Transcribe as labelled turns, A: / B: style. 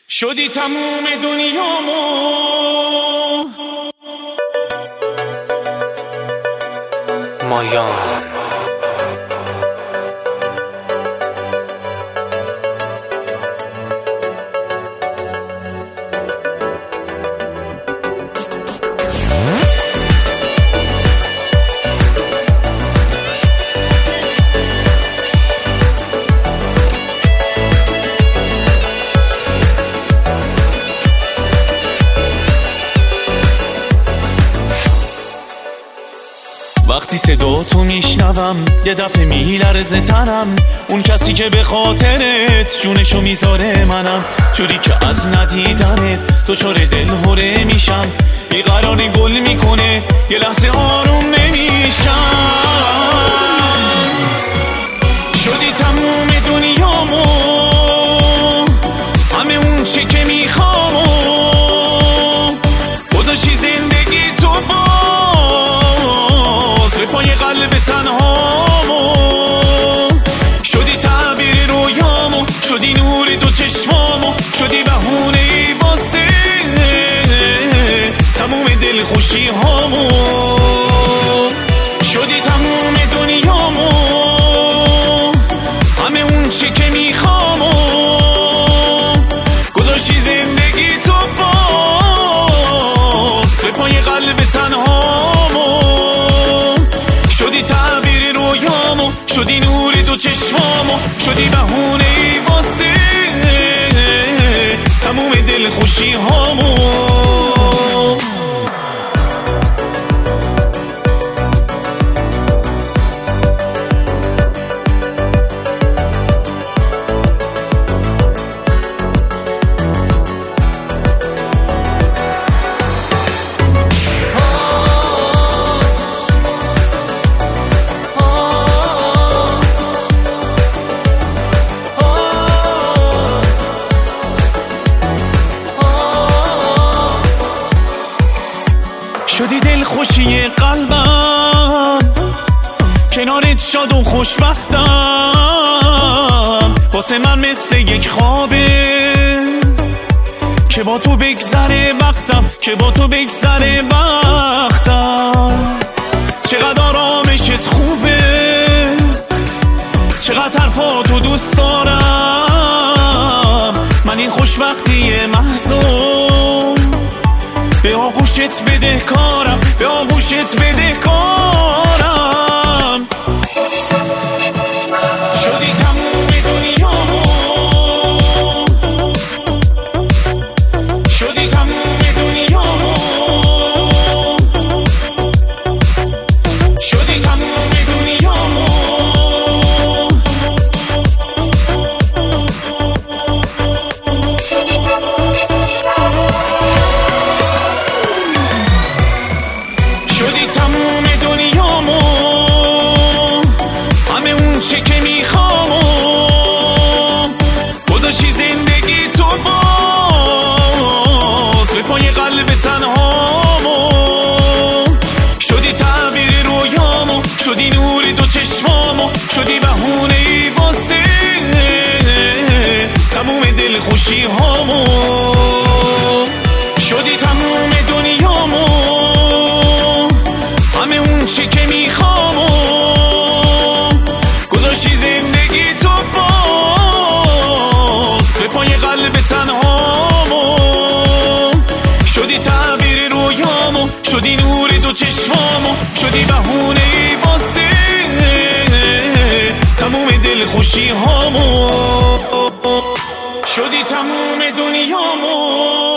A: شدی تموم دنیامو مایان. وقتی صدا تو میشنوم یه دفعه میلرزه تنم، اون کسی که به خاطرت جونشو میذاره منم، جوری که از ندیدنت دچار دلهره میشم، بیقراری گل میکنه یه لحظه آروم نمیشم. شدی تموم دنیامو، همه اون چی که میخوامو گذاشتی زندگی تو به پای قلب تنهامو، شدی تعبیر رویامو، شدی نور دو چشمامو، شدی بهونه ای واسه تموم دل خوشی هامو. شدی تموم دنیامو، همه اون چی که میخوامو گذاشتی زندگی تو باز به پای قلب تنهامو، شدی تعبیر رویامو، شدی نور دو چشمامو، شدی بهونه ای واسه تموم دل خوشی هامو. شدی دل خوشی قلبم، کنارت شاد و خوشبختم، واسه من مثل یک خوابه که با تو بگذره وقتم، که با تو بگذره وقتم. چقدر آرامشت خوبه، چقدر حرفاتو دوست دارم، من این خوشبختی محضو به آغوشت بدهکارم، به آغوشت بدهکارم. شدی تموم دنیامو، شدی تموم دنیامو، شدی تموم دنیامو. شدی تموم دنیامو، همه اون چه که میخوامو گذاشتی زندگی تو باز به پای قلب تنهامو، شدی تعبیر رویامو، شدی نور دو چشمامو، شدی بهونه ای واسه تموم دل خوشی هامو. شدی تموم دنیامو، همه اون چی که میخوامو گذاشتی زندگی تو باز به پای قلب تنهامو، شدی تعبیر رویامو، شدی نور دو چشمامو، شدی بهونه ای واسه تموم دل خوشی هامو. شدی تموم دنیامو.